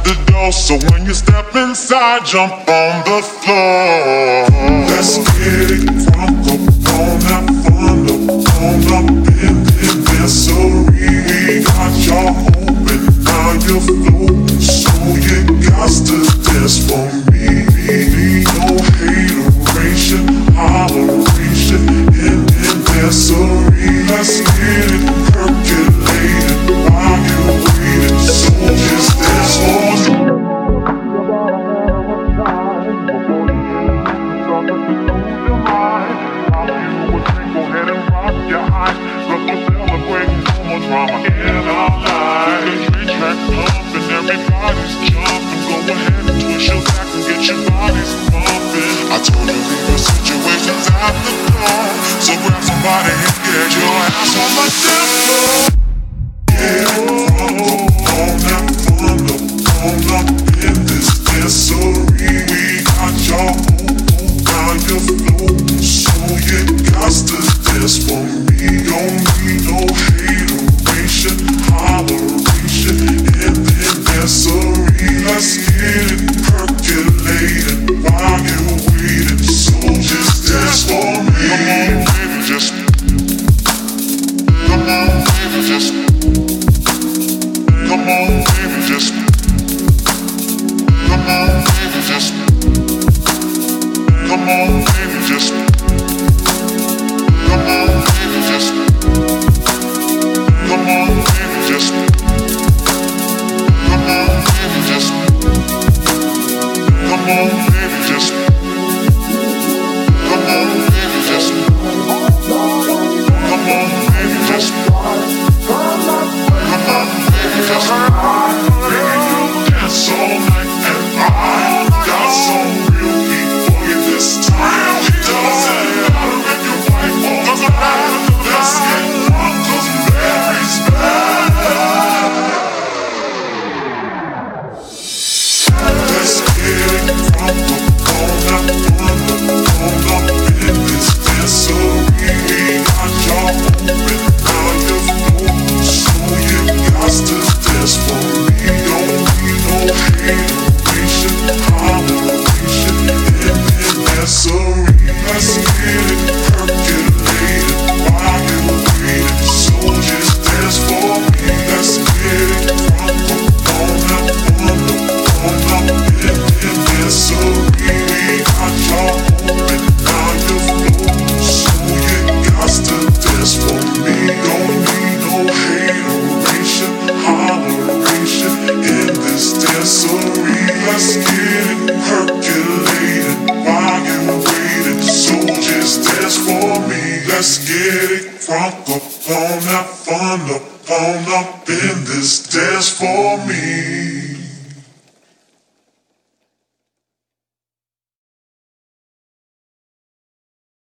the door, so when you step inside, jump on the floor. Let's get it crunk up on that fun up, on up in the misery. We got y'all open, now you're floating, so you got to dance for me. No hateration, holleration in misery. Let's get it percolated while you're waiting, so just dance for me. Drama in our lives. We track up and everybody's jumping. Go ahead and twist your back and get your bodies pumping. I told you leave your situations at the door, so grab somebody and get your ass on the dance floor. Yeah, on that fun up in this dancery. We got y'all now you're floating, so you got to dance for me. Don't need no hateration, holleration in the dancery. Let's get it percolated while you're waiting, so just dance for me. Come on, baby, just come on, baby, just come on, baby, just come on, baby, just come on, baby, just come on, baby, just come on, baby, just come on, baby, just come on, baby, just come on, baby, just come on, baby, just come on, baby, just dance all night, and I got some real heat for you this time. Doesn't matter if your wife falls around. Let's get drunk 'cause Mary's bad. Let's get it crunk up on that fun up in this dancery. We got y'all open, now you're floating, so you got to dance for me. Don't need no hateration, holleration in the dancery. Let's get it percolated while you're waiting, so just dance for me. Let's get it crunk up on that fun up in the dancery. We got y'all open, now you're floating, so you got to dance for me. Don't need no hateration, holleration in this dancery. Let's get it percolated while you're waiting, so just dance for me. Let's get it crunk up on that fun up in this dance for me.